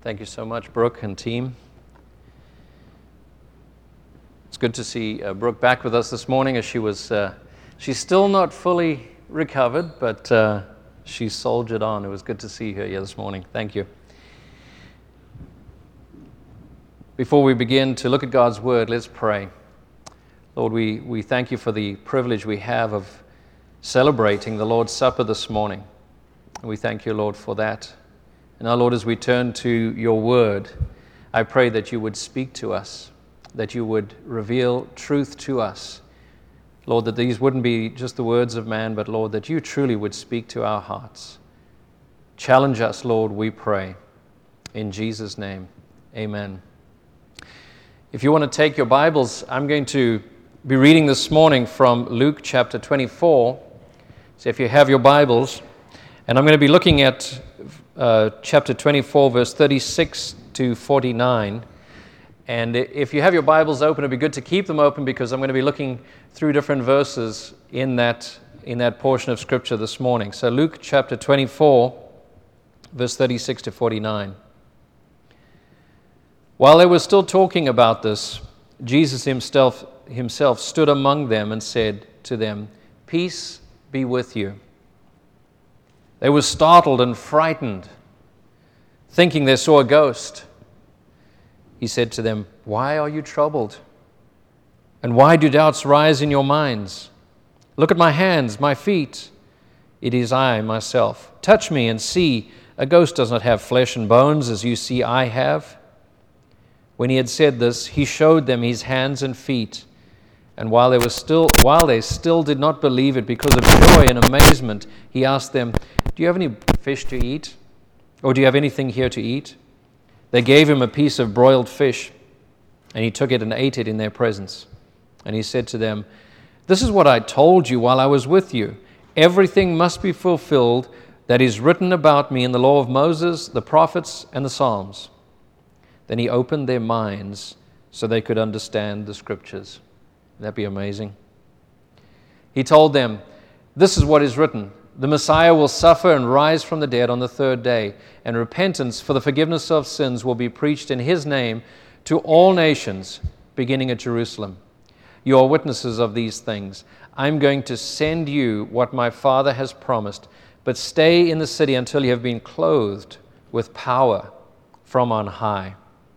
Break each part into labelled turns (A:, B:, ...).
A: Thank you so much, Brooke and team. It's good to see Brooke back with us this morning as she's still not fully recovered, but she soldiered on. It was good to see her here this morning. Thank you. Before we begin to look at God's Word, let's pray. Lord, we thank you for the privilege we have of celebrating the Lord's Supper this morning. And we thank you, Lord, for that. And now, Lord, as we turn to your Word, I pray that you would speak to us, that you would reveal truth to us. Lord, that these wouldn't be just the words of man, but, Lord, that you truly would speak to our hearts. Challenge us, Lord, we pray. In Jesus' name, amen. If you want to take your Bibles, I'm going to be reading this morning from Luke chapter 24. So if you have your Bibles, and I'm going to be looking at chapter 24, verse 36 to 49. And if you have your Bibles open, it'd be good to keep them open because I'm going to be looking through different verses in that portion of Scripture this morning. So Luke chapter 24, verse 36 to 49. While they were still talking about this, Jesus himself stood among them and said to them, "Peace be with you." They were startled and frightened, thinking they saw a ghost. He said to them, "Why are you troubled? And why do doubts rise in your minds? Look at my hands, my feet. It is I myself. Touch me and see. A ghost does not have flesh and bones, as you see I have." When he had said this, he showed them his hands and feet. And while they still did not believe it because of joy and amazement, he asked them, "Do you have any fish to eat? Or do you have anything here to eat?" They gave him a piece of broiled fish, and he took it and ate it in their presence. And he said to them, "This is what I told you while I was with you. Everything must be fulfilled that is written about me in the law of Moses, the prophets, and the Psalms." Then he opened their minds so they could understand the Scriptures. Would that be amazing? He told them, "This is what is written. The Messiah will suffer and rise from the dead on the third day, and repentance for the forgiveness of sins will be preached in his name to all nations, beginning at Jerusalem. You are witnesses of these things. I'm going to send you what my Father has promised, but stay in the city until you have been clothed with power from on high."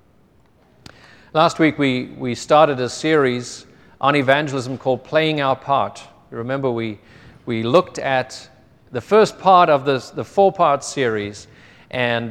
A: Last week we started a series on evangelism called Playing Our Part. You remember we looked at the first part of the four-part series, and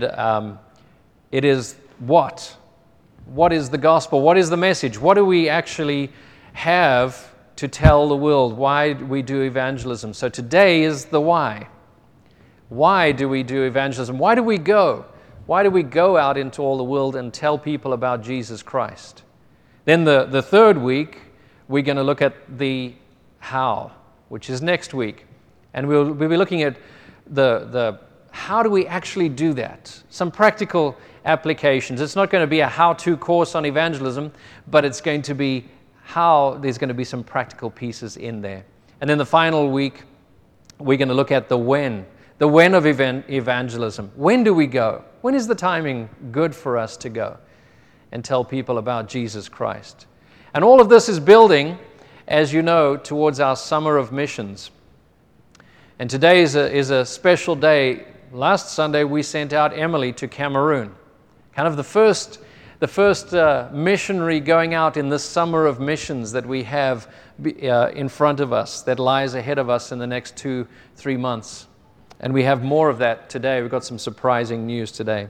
A: it is what? What is the gospel? What is the message? What do we actually have to tell the world? Why do we do evangelism? So today is the why. Why do we do evangelism? Why do we go? Why do we go out into all the world and tell people about Jesus Christ? Then the third week, we're going to look at the how, which is next week. And we'll be looking at the how do we actually do that? Some practical applications. It's not going to be a how-to course on evangelism, but it's going to be how there's going to be some practical pieces in there. And then the final week, we're going to look at the when. The when of evangelism. When do we go? When is the timing good for us to go and tell people about Jesus Christ? And all of this is building, as you know, towards our summer of missions. And today is a special day. Last Sunday we sent out Emily to Cameroon, kind of the first missionary going out in this summer of missions that we have in front of us, that lies ahead of us in the next 2-3 months. And we have more of that today. We've got some surprising news today.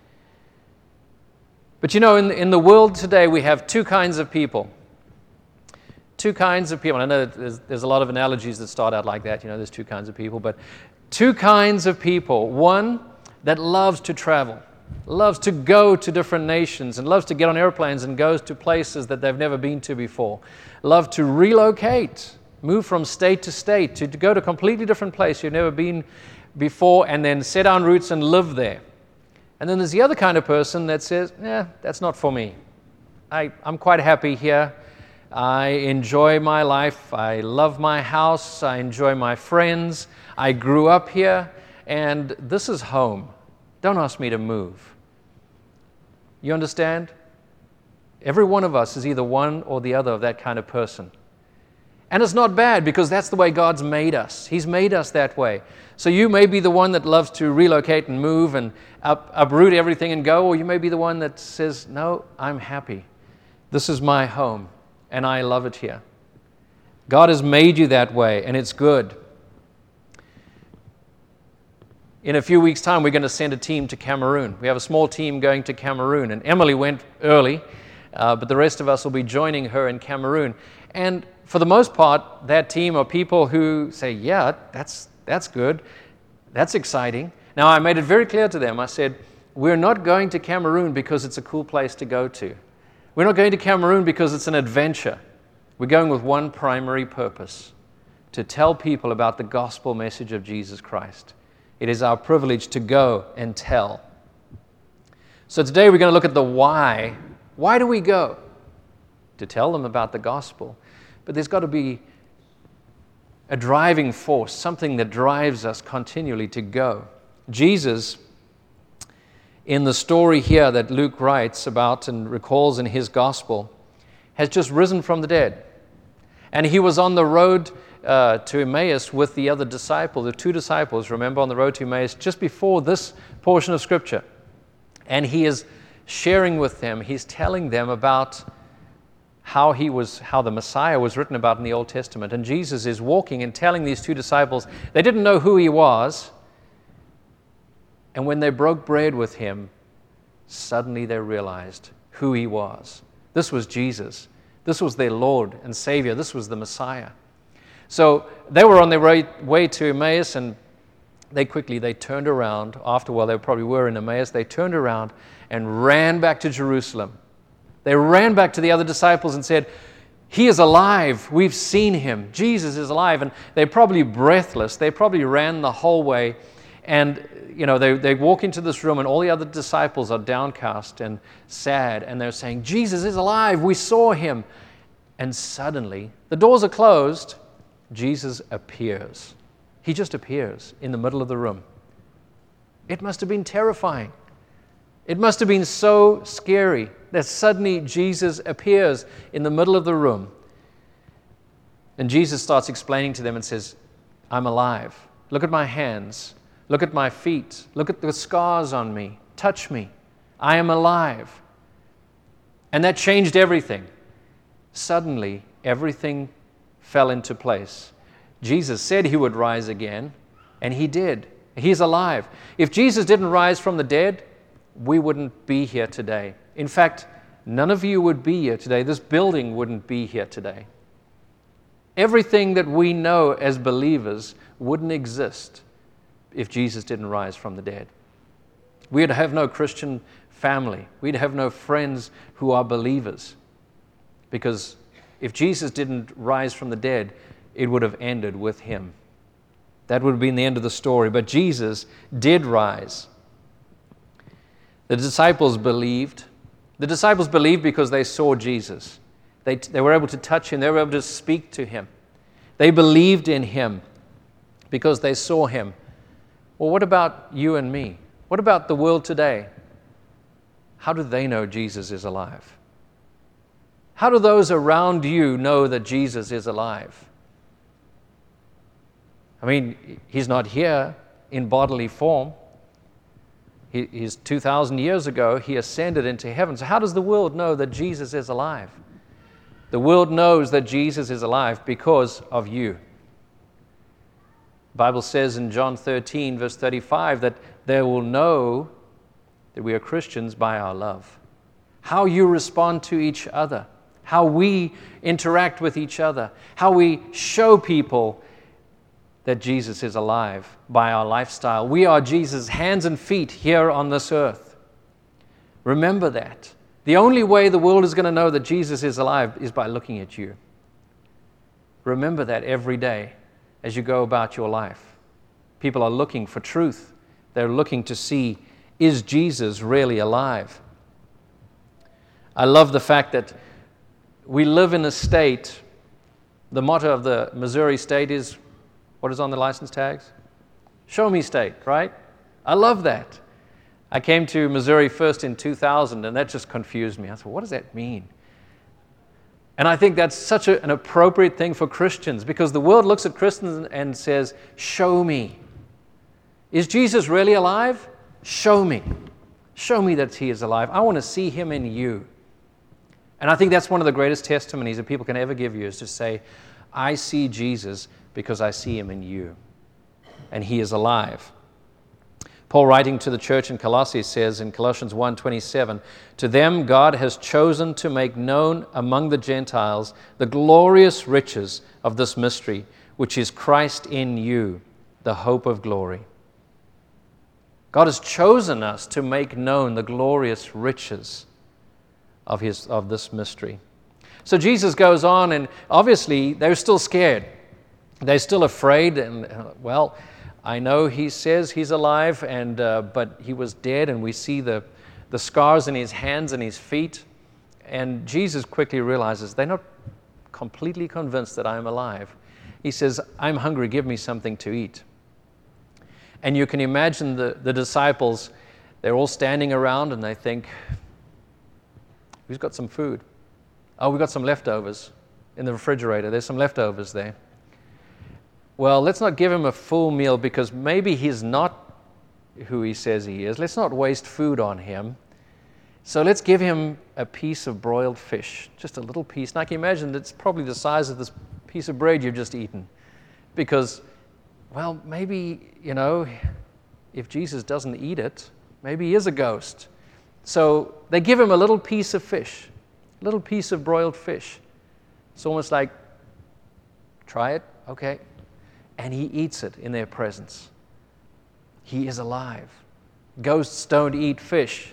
A: But you know, in the world today, we have two kinds of people. Two kinds of people. I know there's a lot of analogies that start out like that. You know, there's two kinds of people. But two kinds of people. One that loves to travel, loves to go to different nations, and loves to get on airplanes and goes to places that they've never been to before. Love to relocate, move from state to state, to go to a completely different place you've never been before, and then set down roots and live there. And then there's the other kind of person that says, that's not for me. I'm quite happy here. I enjoy my life. I love my house. I enjoy my friends. I grew up here, and this is home. Don't ask me to move. You understand? Every one of us is either one or the other of that kind of person. And it's not bad, because that's the way God's made us. He's made us that way. So you may be the one that loves to relocate and move and uproot everything and go, or you may be the one that says, no, I'm happy. This is my home, and I love it here. God has made you that way, and it's good. In a few weeks' time, we're going to send a team to Cameroon. We have a small team going to Cameroon, and Emily went early, but the rest of us will be joining her in Cameroon. And for the most part, that team are people who say, yeah, that's good, that's exciting. Now, I made it very clear to them. I said, we're not going to Cameroon because it's a cool place to go to. We're not going to Cameroon because it's an adventure. We're going with one primary purpose: to tell people about the gospel message of Jesus Christ. It is our privilege to go and tell. So today we're going to look at the why. Why do we go? To tell them about the gospel. But there's got to be a driving force, something that drives us continually to go. Jesus, in the story here that Luke writes about and recalls in his gospel, has just risen from the dead. And he was on the road to Emmaus with the other disciple, the two disciples, remember, on the road to Emmaus, just before this portion of Scripture. And he is sharing with them, he's telling them about how the Messiah was written about in the Old Testament. And Jesus is walking and telling these two disciples, they didn't know who he was. And when they broke bread with him, suddenly they realized who he was. This was Jesus. This was their Lord and Savior. This was the Messiah. So they were on their way to Emmaus, and they turned around. After a while, they probably were in Emmaus. They turned around and ran back to Jerusalem. They ran back to the other disciples and said, he is alive. We've seen him. Jesus is alive. And they're probably breathless. They probably ran the whole way. And, they walk into this room, and all the other disciples are downcast and sad. And they're saying, Jesus is alive. We saw him. And suddenly, the doors are closed. Jesus appears. He just appears in the middle of the room. It must have been terrifying. It must have been so scary that suddenly Jesus appears in the middle of the room. And Jesus starts explaining to them and says, I'm alive. Look at my hands. Look at my feet. Look at the scars on me. Touch me. I am alive. And that changed everything. Suddenly, everything fell into place. Jesus said he would rise again, and he did. He's alive. If Jesus didn't rise from the dead, we wouldn't be here today. In fact, none of you would be here today. This building wouldn't be here today. Everything that we know as believers wouldn't exist if Jesus didn't rise from the dead. We'd have no Christian family. We'd have no friends who are believers. Because if Jesus didn't rise from the dead, it would have ended with him. That would have been the end of the story. But Jesus did rise. The disciples believed. The disciples believed because they saw Jesus. They were able to touch him. They were able to speak to him. They believed in him because they saw him. Well, what about you and me? What about the world today? How do they know Jesus is alive? How do those around you know that Jesus is alive? I mean, he's not here in bodily form. He's 2,000 years ago, he ascended into heaven. So how does the world know that Jesus is alive? The world knows that Jesus is alive because of you. The Bible says in John 13, verse 35, that they will know that we are Christians by our love. How you respond to each other, how we interact with each other, how we show people that Jesus is alive by our lifestyle. We are Jesus' hands and feet here on this earth. Remember that. The only way the world is going to know that Jesus is alive is by looking at you. Remember that every day as you go about your life. People are looking for truth. They're looking to see, is Jesus really alive? I love the fact that we live in a state, the motto of the Missouri state is, what is on the license tags? Show me state, right? I love that. I came to Missouri first in 2000, and that just confused me. I thought, what does that mean? And I think that's such an appropriate thing for Christians, because the world looks at Christians and says, show me. Is Jesus really alive? Show me. Show me that he is alive. I want to see him in you. And I think that's one of the greatest testimonies that people can ever give you, is to say, I see Jesus because I see him in you. And he is alive. Paul, writing to the church in Colossae, says in Colossians 1:27, to them God has chosen to make known among the Gentiles the glorious riches of this mystery, which is Christ in you, the hope of glory. God has chosen us to make known the glorious riches of this mystery. So Jesus goes on, and obviously they're still scared. They're still afraid, and well, I know he says he's alive, but he was dead, and we see the scars in his hands and his feet. And Jesus quickly realizes they're not completely convinced that I'm alive. He says, I'm hungry, give me something to eat. And you can imagine the disciples, they're all standing around, and they think, who's got some food? Oh, we've got some leftovers in the refrigerator. There's some leftovers there. Well, let's not give him a full meal, because maybe he's not who he says he is. Let's not waste food on him. So let's give him a piece of broiled fish, just a little piece. And I can imagine it's probably the size of this piece of bread you've just eaten. Because, well, maybe, if Jesus doesn't eat it, maybe he is a ghost. So they give him a little piece of fish, a little piece of broiled fish. It's almost like, try it, okay. And he eats it in their presence. He is alive. Ghosts don't eat fish.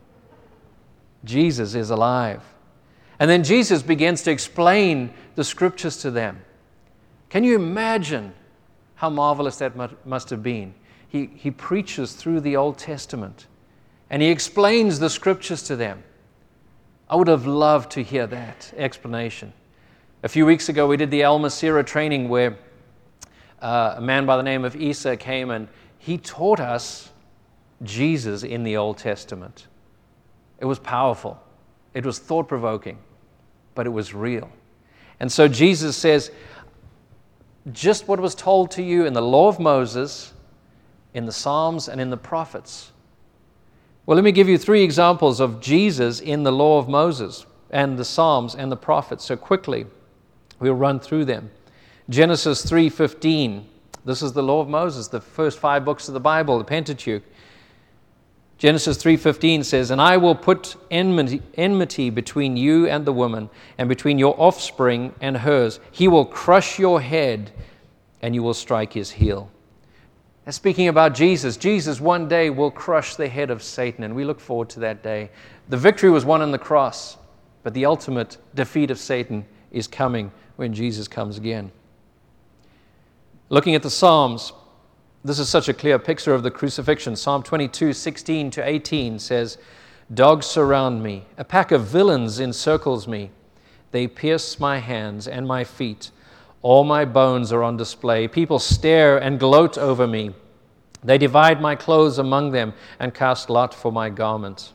A: Jesus is alive. And then Jesus begins to explain the scriptures to them. Can you imagine how marvelous that must have been? He preaches through the Old Testament, and he explains the scriptures to them. I would have loved to hear that explanation. A few weeks ago, we did the Al Masira training, where a man by the name of Isa came, and he taught us Jesus in the Old Testament. It was powerful. It was thought-provoking, but it was real. And so Jesus says, just what was told to you in the law of Moses, in the Psalms, and in the prophets. Well, let me give you 3 examples of Jesus in the law of Moses and the Psalms and the prophets. So quickly, we'll run through them. Genesis 3:15. This is the law of Moses, the first 5 books of the Bible, the Pentateuch. Genesis 3:15 says, and I will put enmity between you and the woman, and between your offspring and hers. He will crush your head, and you will strike his heel. That's speaking about Jesus. Jesus one day will crush the head of Satan, and we look forward to that day. The victory was won on the cross, but the ultimate defeat of Satan is coming when Jesus comes again. Looking at the Psalms, this is such a clear picture of the crucifixion. Psalm 22:16-18 says, dogs surround me, a pack of villains encircles me. They pierce my hands and my feet. All my bones are on display. People stare and gloat over me. They divide my clothes among them and cast lot for my garment.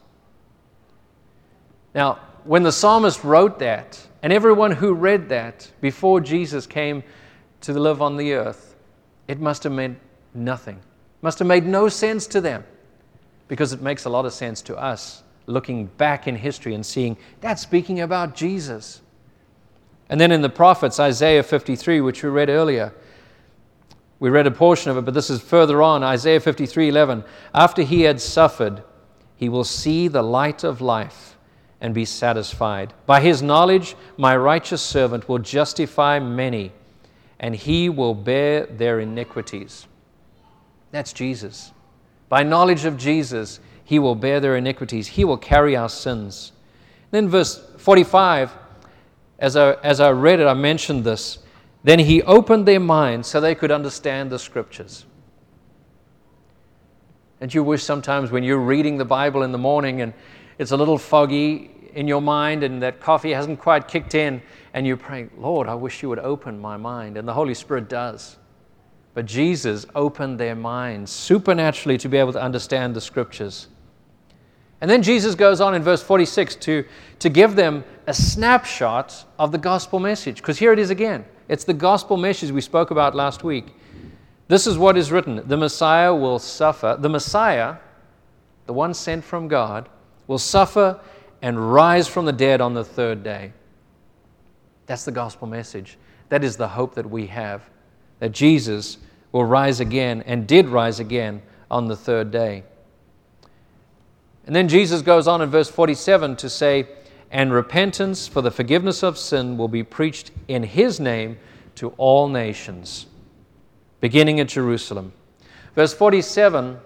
A: Now, when the psalmist wrote that, and everyone who read that before Jesus came to live on the earth, it must have meant nothing. Must have made no sense to them, because it makes a lot of sense to us looking back in history and seeing that's speaking about Jesus. And then in the prophets, Isaiah 53, which we read earlier, we read a portion of it, but this is further on, Isaiah 53:11. After he had suffered, he will see the light of life and be satisfied. By his knowledge, my righteous servant will justify many, and he will bear their iniquities. That's Jesus. By knowledge of Jesus, he will bear their iniquities. He will carry our sins. Then verse 45, as I read it, I mentioned this. Then he opened their minds so they could understand the scriptures. And you wish sometimes when you're reading the Bible in the morning and it's a little foggy in your mind and that coffee hasn't quite kicked in, and you're praying, Lord, I wish you would open my mind. And the Holy Spirit does. But Jesus opened their minds supernaturally to be able to understand the scriptures. And then Jesus goes on in verse 46 to give them a snapshot of the gospel message. Because here it is again. It's the gospel message we spoke about last week. This is what is written. The Messiah will suffer. The Messiah, the one sent from God, will suffer and rise from the dead on the third day. That's the gospel message. That is the hope that we have, that Jesus will rise again and did rise again on the third day. And then Jesus goes on in verse 47 to say, and repentance for the forgiveness of sin will be preached in His name to all nations, beginning at Jerusalem. Verse 47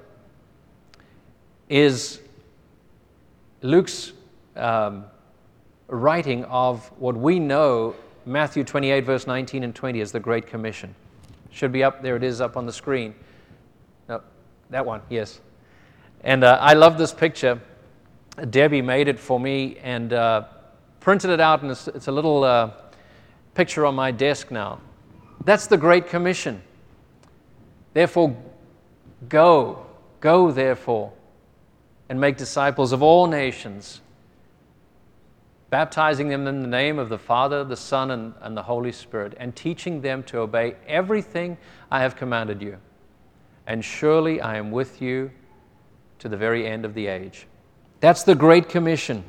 A: is Luke's writing of what we know, Matthew 28, verse 19 and 20, as the Great Commission. Should be up, there it is up on the screen. No, that one, yes. And I love this picture. Debbie made it for me and printed it out, and it's a little picture on my desk now. That's the Great Commission. Therefore, go therefore, and make disciples of all nations, baptizing them in the name of the Father, the Son, and the Holy Spirit, and teaching them to obey everything I have commanded you. And surely I am with you to the very end of the age. That's the Great Commission.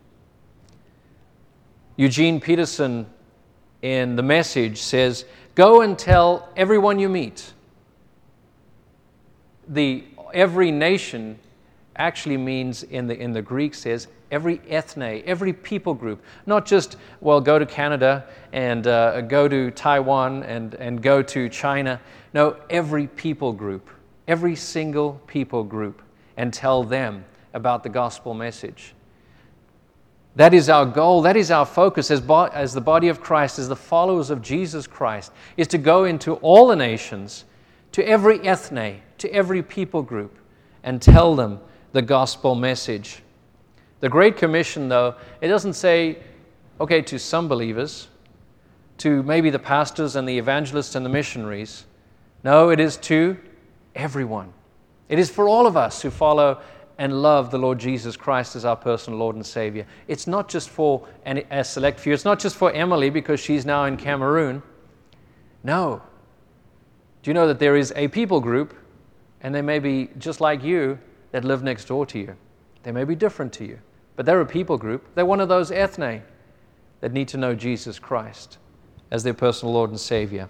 A: Eugene Peterson in The Message says, go and tell everyone you meet. The every nation actually means, in the Greek says, every ethne, every people group. Not just, well, go to Canada and go to Taiwan and go to China. No, every people group, every single people group, and tell them about the gospel message. That is our goal. That is our focus as the body of Christ, as the followers of Jesus Christ, is to go into all the nations, to every ethne, to every people group, and tell them the gospel message. The Great Commission, though, it doesn't say, okay, to some believers, to maybe the pastors and the evangelists and the missionaries. No, it is to everyone. It is for all of us who follow and love the Lord Jesus Christ as our personal Lord and Savior. It's not just for a select few. It's not just for Emily because she's now in Cameroon. No. Do you know that there is a people group, and they may be just like you, that live next door to you? They may be different to you, but they're a people group. They're one of those ethne that need to know Jesus Christ as their personal Lord and Savior.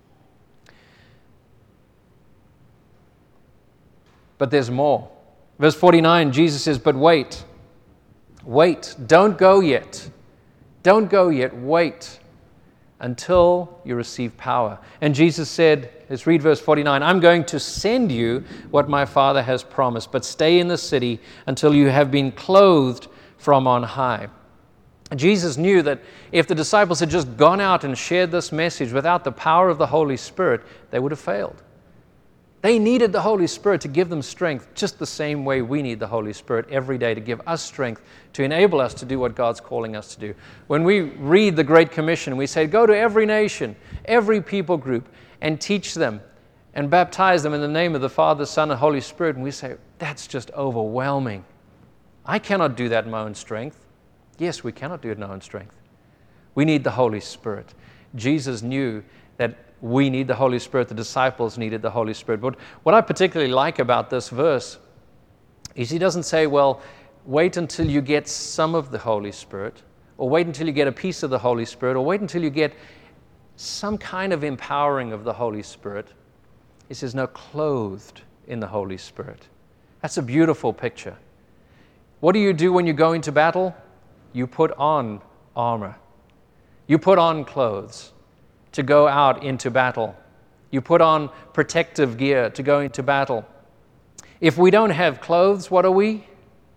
A: But there's more. Verse 49, Jesus says, but wait, don't go yet. Don't go yet, wait until you receive power. And Jesus said, let's read verse 49, I'm going to send you what my Father has promised, but stay in the city until you have been clothed from on high. Jesus knew that if the disciples had just gone out and shared this message without the power of the Holy Spirit, they would have failed. They needed the Holy Spirit to give them strength, just the same way we need the Holy Spirit every day to give us strength, to enable us to do what God's calling us to do. When we read the Great Commission, we say, go to every nation, every people group, and teach them and baptize them in the name of the Father, Son, and Holy Spirit. And we say, that's just overwhelming. I cannot do that in my own strength. Yes, we cannot do it in our own strength. We need the Holy Spirit. Jesus knew that we need the Holy Spirit. The disciples needed the Holy Spirit. But what I particularly like about this verse is he doesn't say, well, wait until you get some of the Holy Spirit, or wait until you get a piece of the Holy Spirit, or wait until you get some kind of empowering of the Holy Spirit. He says, no, clothed in the Holy Spirit. That's a beautiful picture. What do you do when you go into battle? You put on armor. You put on clothes to go out into battle. You put on protective gear to go into battle. If we don't have clothes, what are we?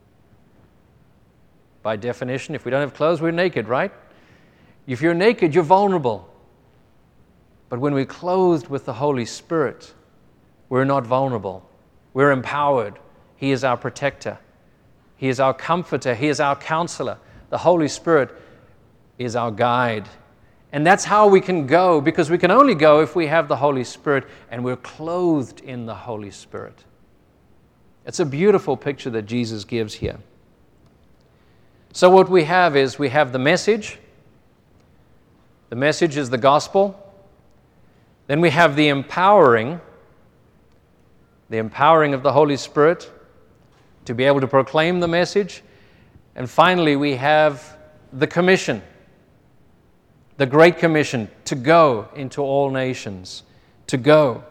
A: By definition, if we don't have clothes, we're naked, right? If you're naked, you're vulnerable. But when we're clothed with the Holy Spirit, we're not vulnerable. We're empowered. He is our protector. He is our comforter. He is our counselor. The Holy Spirit is our guide. And that's how we can go, because we can only go if we have the Holy Spirit and we're clothed in the Holy Spirit. It's a beautiful picture that Jesus gives here. So what we have is we have the message. The message is the gospel. Then we have the empowering of the Holy Spirit to be able to proclaim the message. And finally, we have the commission, the Great Commission, to go into all nations, to go.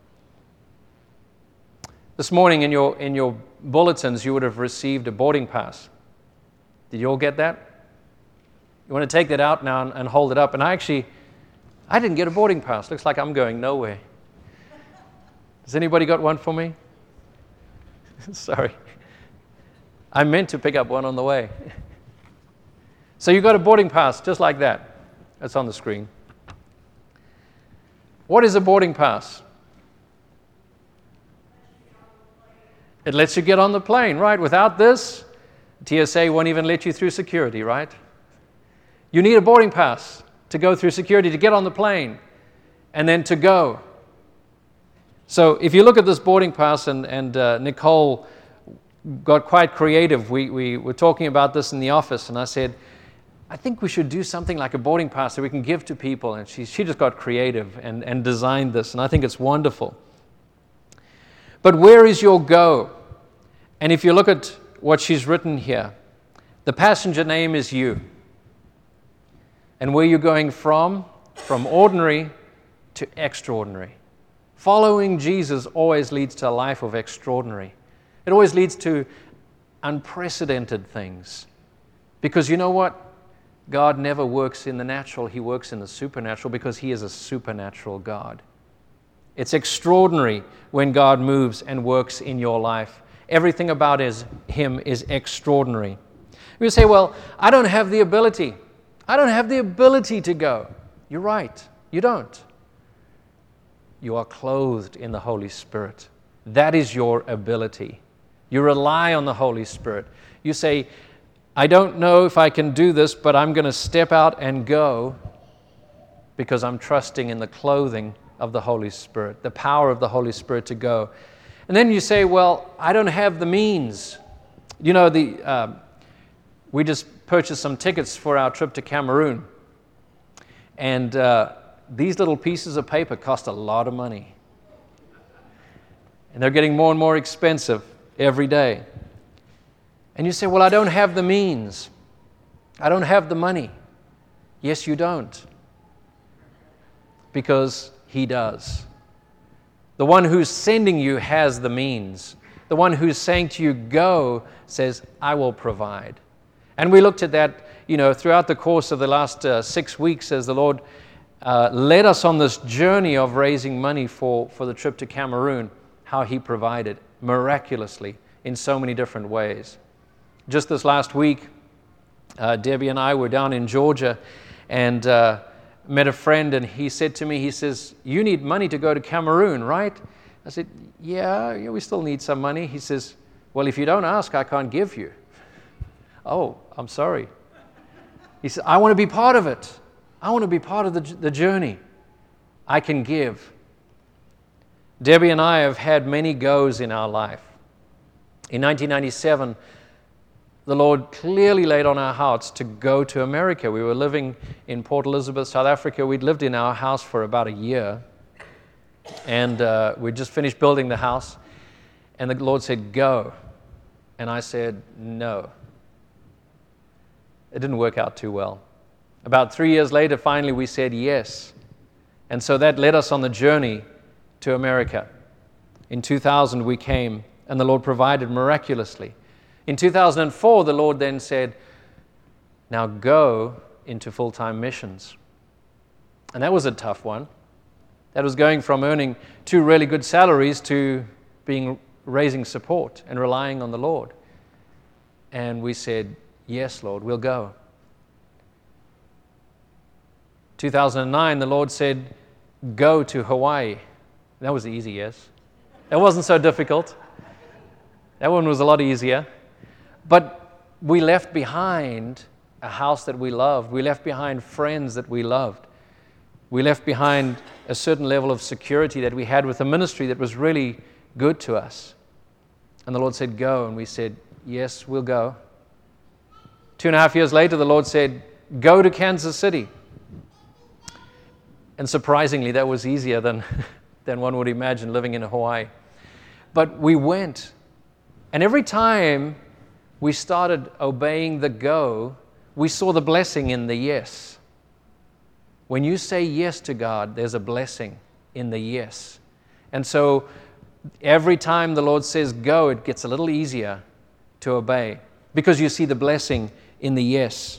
A: This morning in your bulletins, you would have received a boarding pass. Did you all get that? You want to take that out now and hold it up. And I didn't get a boarding pass. Looks like I'm going nowhere. Has anybody got one for me? Sorry. I meant to pick up one on the way. So you got a boarding pass just like that. That's on the screen. What is a boarding pass? It lets you get on the plane, right? Without this, TSA won't even let you through security, right? You need a boarding pass to go through security, to get on the plane, and then to go. So if you look at this boarding pass, and Nicole got quite creative. We were talking about this in the office, and I said, I think we should do something like a boarding pass that we can give to people. And she just got creative and designed this, and I think it's wonderful. But where is your go? And if you look at what she's written here, the passenger name is you. And where you're going from ordinary to extraordinary. Following Jesus always leads to a life of extraordinary. It always leads to unprecedented things. Because you know what? God never works in the natural, He works in the supernatural because He is a supernatural God. It's extraordinary when God moves and works in your life. Everything about Him is extraordinary. You say, well, I don't have the ability. I don't have the ability to go. You're right. You don't. You are clothed in the Holy Spirit. That is your ability. You rely on the Holy Spirit. You say, I don't know if I can do this, but I'm going to step out and go because I'm trusting in the clothing of the Holy Spirit, the power of the Holy Spirit to go. And then you say, well, I don't have the means. You know, we just purchased some tickets for our trip to Cameroon. And these little pieces of paper cost a lot of money. And they're getting more and more expensive every day. And you say, well, I don't have the means. I don't have the money. Yes, you don't. Because He does. The one who's sending you has the means. The one who's saying to you, go, says, I will provide. And we looked at that, throughout the course of the last 6 weeks as the Lord led us on this journey of raising money for the trip to Cameroon, how He provided miraculously in so many different ways. Just this last week, Debbie and I were down in Georgia and met a friend, and he said to me, he says, you need money to go to Cameroon, right? I said, yeah, we still need some money. He says, well, if you don't ask, I can't give you. Oh, I'm sorry. He said, I want to be part of it. I want to be part of the journey. I can give. Debbie and I have had many goes in our life. In 1997, the Lord clearly laid on our hearts to go to America. We were living in Port Elizabeth, South Africa. We'd lived in our house for about a year. And we'd just finished building the house. And the Lord said, go. And I said, no. It didn't work out too well. About 3 years later, finally, we said yes. And so that led us on the journey to America. In 2000, we came, and the Lord provided miraculously. In 2004, the Lord then said, now go into full-time missions. And that was a tough one. That was going from earning 2 really good salaries to raising support and relying on the Lord. And we said, yes, Lord, we'll go. 2009, the Lord said, go to Hawaii. That was easy, yes. That wasn't so difficult. That one was a lot easier. But we left behind a house that we loved. We left behind friends that we loved. We left behind a certain level of security that we had with a ministry that was really good to us. And the Lord said, go. And we said, yes, we'll go. 2.5 years later, the Lord said, go to Kansas City. And surprisingly, that was easier than one would imagine living in Hawaii. But we went. And every time we started obeying the go, we saw the blessing in the yes. When you say yes to God, there's a blessing in the yes. And so every time the Lord says go, it gets a little easier to obey because you see the blessing in the yes.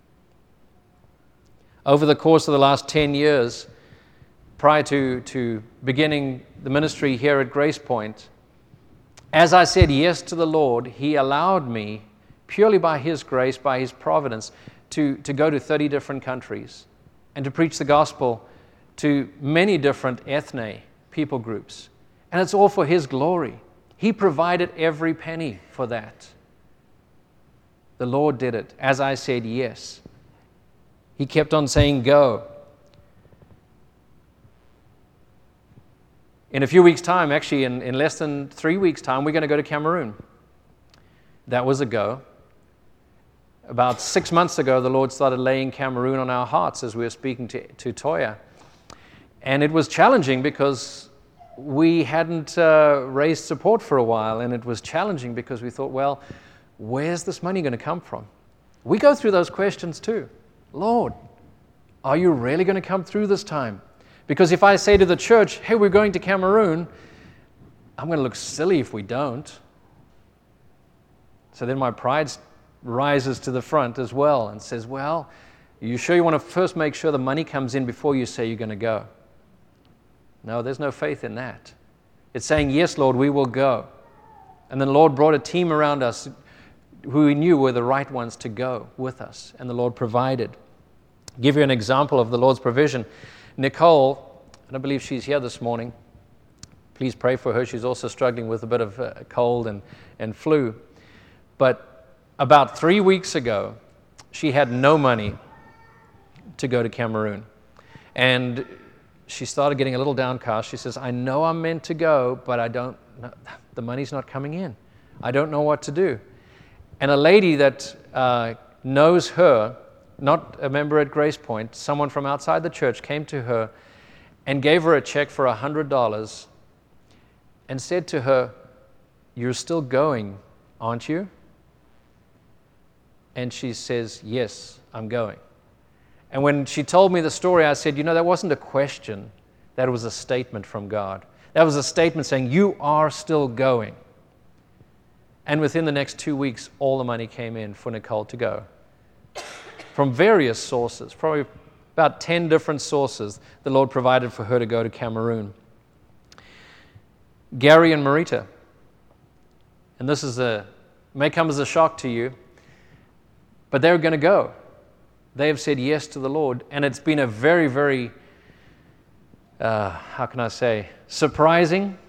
A: Over the course of the last 10 years, prior to beginning the ministry here at Grace Point, as I said yes to the Lord, He allowed me, purely by His grace, by His providence, to go to 30 different countries and to preach the gospel to many different ethne, people groups. And it's all for His glory. He provided every penny for that. The Lord did it as I said yes. He kept on saying go. In a few weeks' time, actually in less than 3 weeks' time, we're going to go to Cameroon. That was a go. About 6 months ago, the Lord started laying Cameroon on our hearts as we were speaking to Toya. And it was challenging because we hadn't raised support for a while, and it was challenging because we thought, well, where's this money going to come from? We go through those questions too. Lord, are you really going to come through this time? Because if I say to the church, hey, we're going to Cameroon, I'm going to look silly if we don't. So then my pride rises to the front as well and says, well, are you sure you want to first make sure the money comes in before you say you're going to go? No, there's no faith in that. It's saying, yes, Lord, we will go. And then the Lord brought a team around us who we knew were the right ones to go with us, and the Lord provided. I'll give you an example of the Lord's provision. Nicole, and I believe she's here this morning. Please pray for her. She's also struggling with a bit of a cold and flu. But about 3 weeks ago, she had no money to go to Cameroon. And she started getting a little downcast. She says, I know I'm meant to go, but I don't know. The money's not coming in. I don't know what to do. And a lady that knows her, not a member at Grace Point, someone from outside the church came to her and gave her a check for $100 and said to her, you're still going, aren't you? And she says, yes, I'm going. And when she told me the story, I said, that wasn't a question. That was a statement from God. That was a statement saying, you are still going. And within the next 2 weeks, all the money came in for Nicole to go. From various sources, probably about 10 different sources, the Lord provided for her to go to Cameroon. Gary and Marita, and this may come as a shock to you, but they're going to go. They have said yes to the Lord, and it's been a very, very, surprising,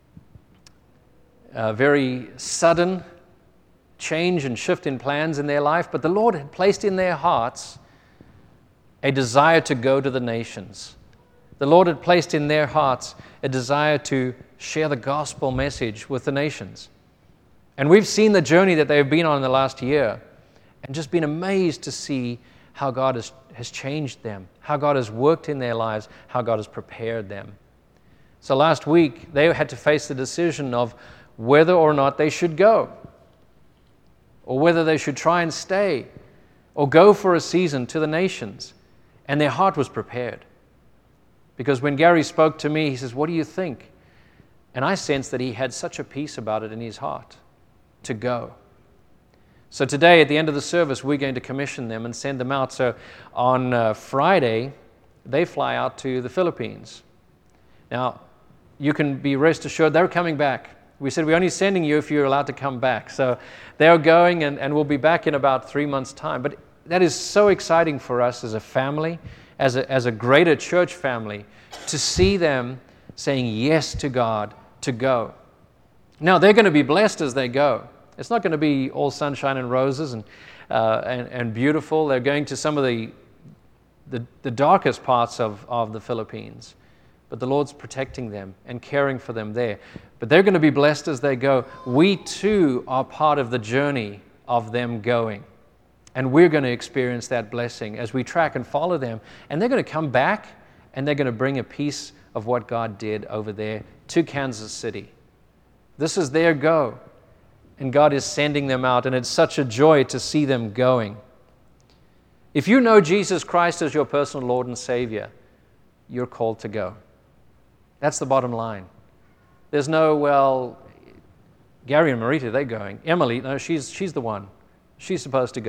A: very sudden change and shift in plans in their life, but the Lord had placed in their hearts a desire to go to the nations. The Lord had placed in their hearts a desire to share the gospel message with the nations. And we've seen the journey that they've been on in the last year and just been amazed to see how God has changed them, how God has worked in their lives, how God has prepared them. So last week, they had to face the decision of whether or not they should go, or whether they should try and stay, or go for a season to the nations. And their heart was prepared. Because when Gary spoke to me, he says, what do you think? And I sensed that he had such a peace about it in his heart to go. So today, at the end of the service, we're going to commission them and send them out. So on Friday, they fly out to the Philippines. Now, you can be rest assured they're coming back. We said, we're only sending you if you're allowed to come back. So they're going, and we'll be back in about 3 months' time. But that is so exciting for us as a family, as a greater church family, to see them saying yes to God to go. Now, they're going to be blessed as they go. It's not going to be all sunshine and roses and beautiful. They're going to some of the darkest parts of the Philippines. But the Lord's protecting them and caring for them there. But they're going to be blessed as they go. We too are part of the journey of them going. And we're going to experience that blessing as we track and follow them. And they're going to come back and they're going to bring a piece of what God did over there to Kansas City. This is their go. And God is sending them out, and it's such a joy to see them going. If you know Jesus Christ as your personal Lord and Savior, you're called to go. That's the bottom line. There's no, well, Gary and Marita, they're going. Emily, no, she's the one. She's supposed to go.